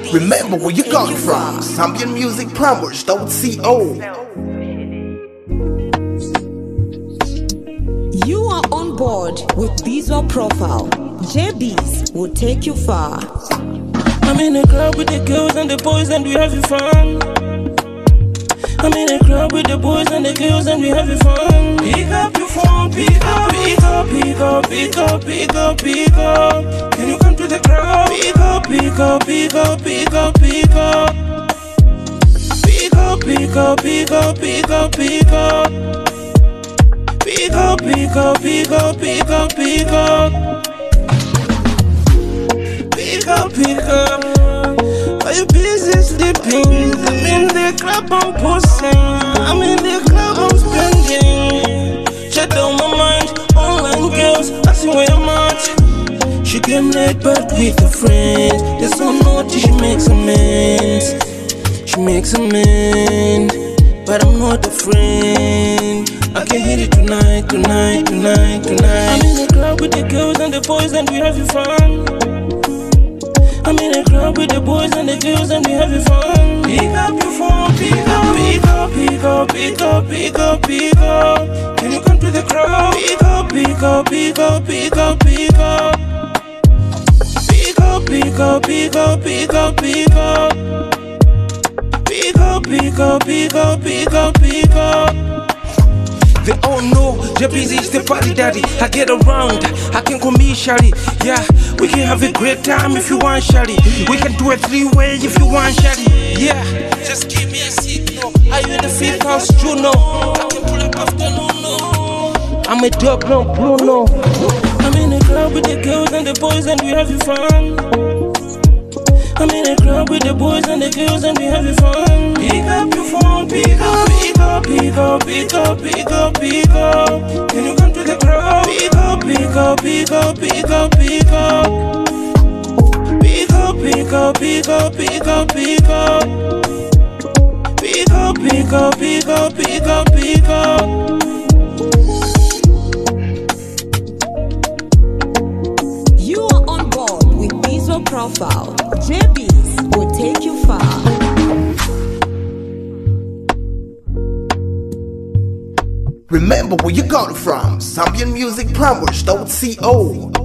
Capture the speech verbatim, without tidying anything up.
Remember where you got it from. Zambian Music Promos dot co. You are on board with Visual Profile. J B's will take you far. I'm in a club with the girls and the boys and we having fun. I'm in a club with the boys and the girls and we having fun. Pick up your phone, pick up, pick up, pick up, pick up, pick up, pick up. Can you come to the crowd? Pick up, pick up, pick up, pick up, pick up. Pick up, pick up, pick up, pick up, pick up. Pick up, pick up, pick up, pick up, pick up. Pick up, pick up. Are you busy sleeping? I'm in the club, I'm posting. I'm in the club, I'm spending. Shut down my mind, online girls, asking where I'm at. She came late but with a friend. They're so naughty, she makes amends. She makes amends, but I'm not a friend. I can hit it tonight, tonight, tonight, tonight. I'm in the club with the girls and the boys and we having fun. I'm in a club with the boys and the girls and we having fun. Pick up your phone, pick up, pick up, pick up, pick up, pick up, pick up. Can you come to the crowd? Pick up, pick up, pick up, pick up, pick up. Pick up, pick up, pick up, pick up, pick up. Pick up, pick up, pick up, pick up, pick up. They all know J B's is the party daddy. I get around, I can call me Shari. Yeah, we can have a great time if you want Shari. We can do a three-way if you want Shari. Yeah, just give me a signal. Are you in the fifth house, Juno? I can pull up after no no. I'm a dog, no Bruno. I'm in a club with the girls and the boys and we having fun. I'm in a club with the boys and the girls and we having fun. Pick up your phone, pick up, pick up, pick up, pick up, pick up, pick up. Can you come to the crowd? Pick up, pick up, pick up, pick up, pick up. Pick up, pick up, pick up, pick up, pick up. Pick up, pick up, pick up, pick up, pick up. You are on board with Visual Profile. J B's will take you far. Remember where you got it from. Zambian Music Promos dot co.